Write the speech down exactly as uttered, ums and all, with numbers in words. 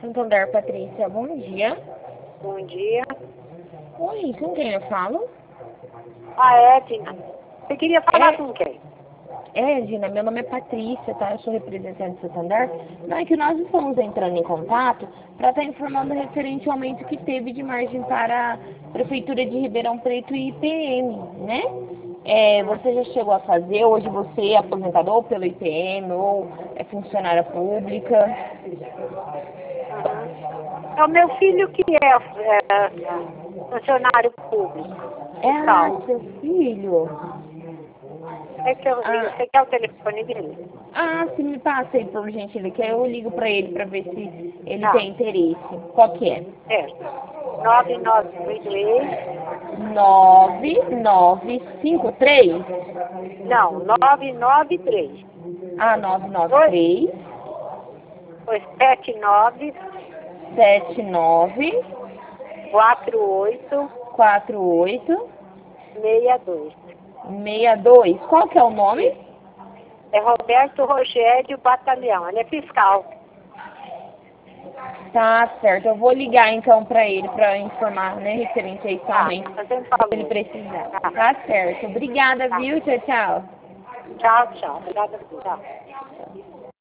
Santander, Patrícia, bom dia. Bom dia. Oi, com quem eu falo? Ah, é, Dina. Você queria falar É, com quem? é, Gina, meu nome é Patrícia, tá? Eu sou representante do Santander. Não, é que nós estamos entrando em contato para estar informando referente ao aumento que teve de margem para a Prefeitura de Ribeirão Preto e I P M, né? É, você já chegou a fazer, hoje você é aposentador pelo I P M ou é funcionária pública? Uhum. É o meu filho que é, é funcionário público. É, Que ah, tal? seu filho. É que eu, Ah, você quer o telefone dele? Ah, se me passa aí, por gentileza, que eu ligo pra ele pra ver se ele Tá, tem interesse. Qual que é? certo. nove nove três. nove nove cinco três. Não, nove nove três. Ah, nove nove Oi, três foi sete nove sete nove quatro oito quatro oito seis dois. seis dois. Qual que é o nome? Isso. É Roberto Rogério Batalhão. Ele é fiscal. Tá certo, eu vou ligar então pra ele pra informar, né, referente a isso Tá, aumento, fazendo se ele favor. precisar. Tá, Tá certo. Obrigada, tá. viu? Tchau, tchau. Tchau, tchau. Obrigada. Tchau.